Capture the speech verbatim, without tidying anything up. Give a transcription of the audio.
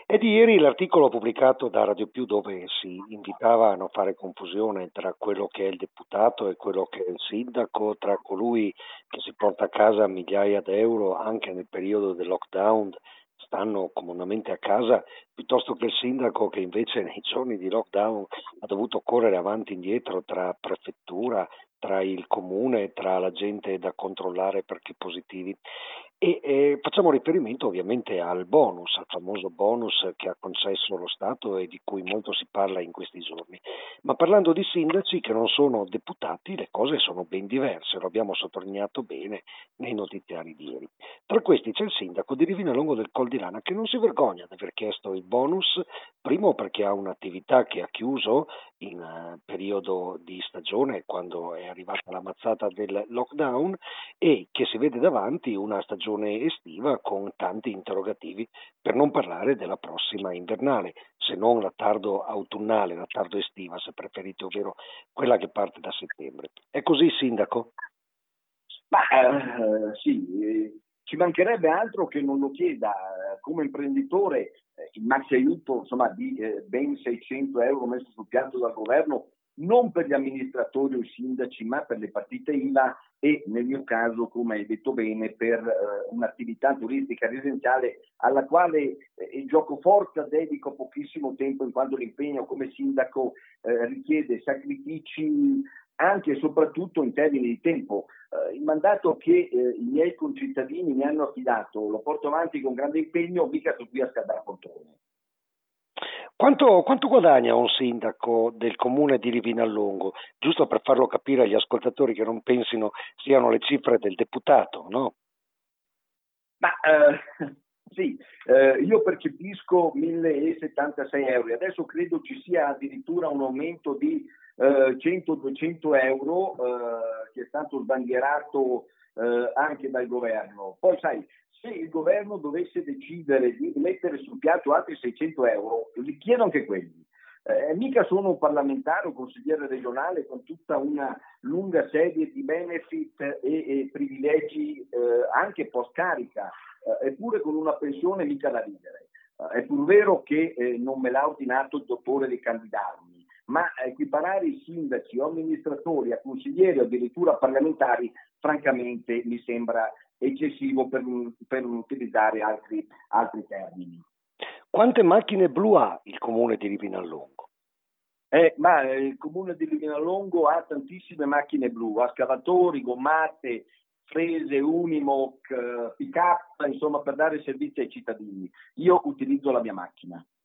È di ieri l'articolo pubblicato da Radio Più dove si invitava a non fare confusione tra quello che è il deputato e quello che è il sindaco, tra colui che si porta a casa migliaia di euro anche nel periodo del lockdown, stanno comodamente a casa, piuttosto che il sindaco che invece nei giorni di lockdown ha dovuto correre avanti e indietro tra prefettura, tra il comune, tra la gente da controllare perché positivi. E eh, facciamo riferimento ovviamente al bonus, al famoso bonus che ha concesso lo Stato e di cui molto si parla in questi giorni. Ma parlando di sindaci che non sono deputati, le cose sono ben diverse, lo abbiamo sottolineato bene nei notiziari di ieri. Tra questi c'è il sindaco di Rivinalongo del Col di Lana che non si vergogna di aver chiesto il bonus, primo perché ha un'attività che ha chiuso in eh, periodo di stagione, quando è arrivata la mazzata del lockdown, e che si vede davanti una stagione estiva con tanti interrogativi, per non parlare della prossima invernale, se non la tardo autunnale, la tardo estiva se preferite, ovvero quella che parte da settembre. È così, sindaco? Ma eh, sì, eh, ci mancherebbe altro che non lo chieda. Come imprenditore, eh, il maxi aiuto insomma, di eh, ben seicento euro messo sul piatto dal governo, non per gli amministratori o i sindaci, ma per le partite I V A e nel mio caso, come hai detto bene, per eh, un'attività turistica residenziale alla quale eh, il giocoforza dedico pochissimo tempo, in quanto l'impegno come sindaco eh, richiede sacrifici anche e soprattutto in termini di tempo. Eh, il mandato che eh, i miei concittadini mi hanno affidato lo porto avanti con grande impegno, mica sto qui a scaldare poltrone. Quanto, quanto guadagna un sindaco del comune di Rivinallongo? Giusto per farlo capire agli ascoltatori che non pensino siano le cifre del deputato, no? Ma eh, sì, eh, io percepisco millesettantasei euro e adesso credo ci sia addirittura un aumento di eh, cento duecento euro eh, che è stato sbandierato eh, anche dal governo. Poi sai, se il governo dovesse decidere di mettere sul piatto altri seicento euro, li chiedo anche quelli. Eh, mica sono un parlamentare o consigliere regionale con tutta una lunga serie di benefit e, e privilegi eh, anche post carica, eh, eppure con una pensione mica da ridere. Eh, è pur vero che eh, non me l'ha ordinato il dottore di candidarmi, ma equiparare i sindaci o amministratori a consiglieri o addirittura parlamentari, francamente mi sembra eccessivo per, per utilizzare altri, altri termini. Quante macchine blu ha il comune di Rivinallongo? Eh, ma eh, il comune di Rivinallongo ha tantissime macchine blu, ha scavatori, gommate, frese, Unimog, eh, pick-up, insomma per dare servizi ai cittadini. Io utilizzo la mia macchina.